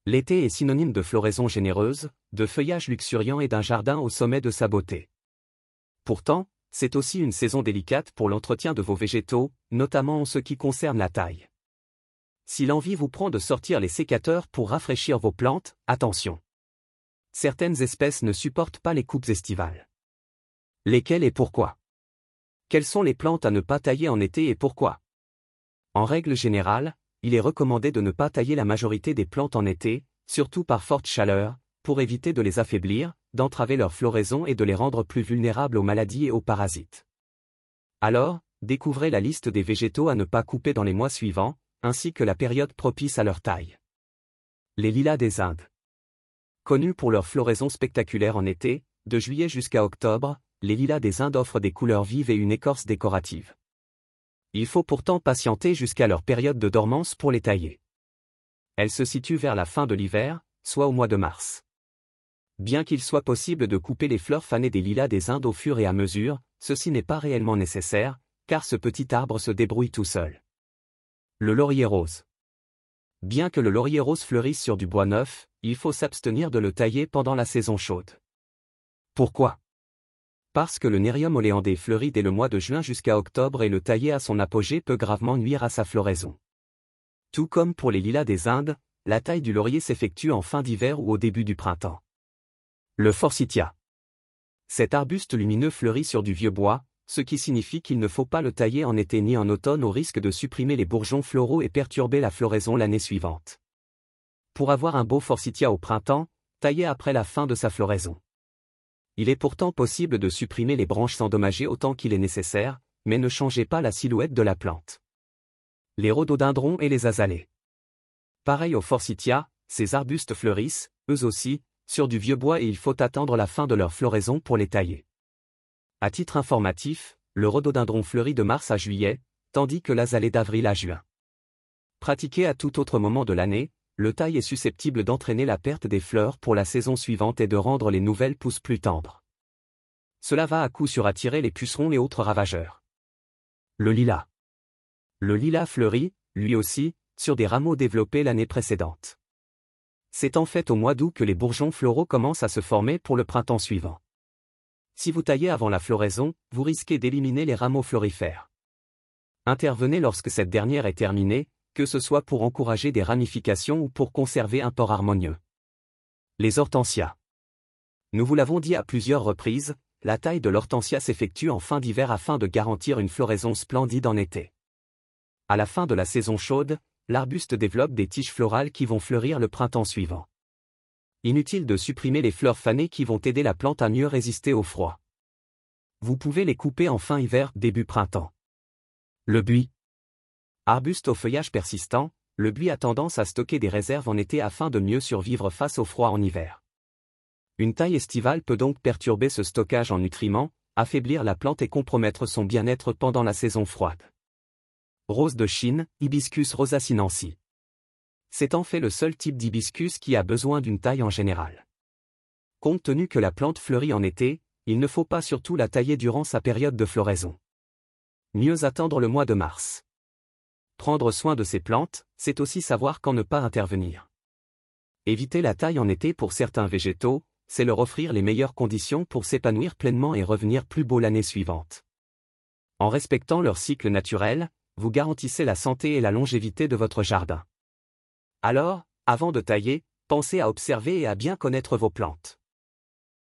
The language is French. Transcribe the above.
L'été est synonyme de floraison généreuse, de feuillage luxuriant et d'un jardin au sommet de sa beauté. Pourtant, c'est aussi une saison délicate pour l'entretien de vos végétaux, notamment en ce qui concerne la taille. Si l'envie vous prend de sortir les sécateurs pour rafraîchir vos plantes, attention. Certaines espèces ne supportent pas les coupes estivales. Lesquelles et pourquoi? Quelles sont les plantes à ne pas tailler en été et pourquoi? En règle générale, il est recommandé de ne pas tailler la majorité des plantes en été, surtout par forte chaleur, pour éviter de les affaiblir, d'entraver leur floraison et de les rendre plus vulnérables aux maladies et aux parasites. Alors, découvrez la liste des végétaux à ne pas couper dans les mois suivants, ainsi que la période propice à leur taille. Les lilas des Indes. Connus pour leur floraison spectaculaire en été, de juillet jusqu'à octobre, les lilas des Indes offrent des couleurs vives et une écorce décorative. Il faut pourtant patienter jusqu'à leur période de dormance pour les tailler. Elle se situe vers la fin de l'hiver, soit au mois de mars. Bien qu'il soit possible de couper les fleurs fanées des lilas des Indes au fur et à mesure, ceci n'est pas réellement nécessaire, car ce petit arbre se débrouille tout seul. Le laurier rose. Bien que le laurier rose fleurisse sur du bois neuf, il faut s'abstenir de le tailler pendant la saison chaude. Pourquoi? Parce que le Nérium oléandé fleurit dès le mois de juin jusqu'à octobre et le tailler à son apogée peut gravement nuire à sa floraison. Tout comme pour les lilas des Indes, la taille du laurier s'effectue en fin d'hiver ou au début du printemps. Le forsythia. Cet arbuste lumineux fleurit sur du vieux bois, ce qui signifie qu'il ne faut pas le tailler en été ni en automne au risque de supprimer les bourgeons floraux et perturber la floraison l'année suivante. Pour avoir un beau forsythia au printemps, taillez après la fin de sa floraison. Il est pourtant possible de supprimer les branches endommagées autant qu'il est nécessaire, mais ne changez pas la silhouette de la plante. Les rhododendrons et les azalées. Pareil aux forsythia, ces arbustes fleurissent, eux aussi, sur du vieux bois et il faut attendre la fin de leur floraison pour les tailler. À titre informatif, le rhododendron fleurit de mars à juillet, tandis que l'azalée d'avril à juin. Pratiqué à tout autre moment de l'année, le taille est susceptible d'entraîner la perte des fleurs pour la saison suivante et de rendre les nouvelles pousses plus tendres. Cela va à coup sûr attirer les pucerons et autres ravageurs. Le lilas. Le lilas fleurit, lui aussi, sur des rameaux développés l'année précédente. C'est en fait au mois d'août que les bourgeons floraux commencent à se former pour le printemps suivant. Si vous taillez avant la floraison, vous risquez d'éliminer les rameaux florifères. Intervenez lorsque cette dernière est terminée, que ce soit pour encourager des ramifications ou pour conserver un port harmonieux. Les hortensias. Nous vous l'avons dit à plusieurs reprises, la taille de l'hortensia s'effectue en fin d'hiver afin de garantir une floraison splendide en été. À la fin de la saison chaude, l'arbuste développe des tiges florales qui vont fleurir le printemps suivant. Inutile de supprimer les fleurs fanées qui vont aider la plante à mieux résister au froid. Vous pouvez les couper en fin hiver, début printemps. Le buis. Arbuste au feuillage persistant, le buis a tendance à stocker des réserves en été afin de mieux survivre face au froid en hiver. Une taille estivale peut donc perturber ce stockage en nutriments, affaiblir la plante et compromettre son bien-être pendant la saison froide. Rose de Chine, Hibiscus rosacinensis. C'est en fait le seul type d'hibiscus qui a besoin d'une taille en général. Compte tenu que la plante fleurit en été, il ne faut pas surtout la tailler durant sa période de floraison. Mieux attendre le mois de mars. Prendre soin de ces plantes, c'est aussi savoir quand ne pas intervenir. Éviter la taille en été pour certains végétaux, c'est leur offrir les meilleures conditions pour s'épanouir pleinement et revenir plus beau l'année suivante. En respectant leur cycle naturel, vous garantissez la santé et la longévité de votre jardin. Alors, avant de tailler, pensez à observer et à bien connaître vos plantes.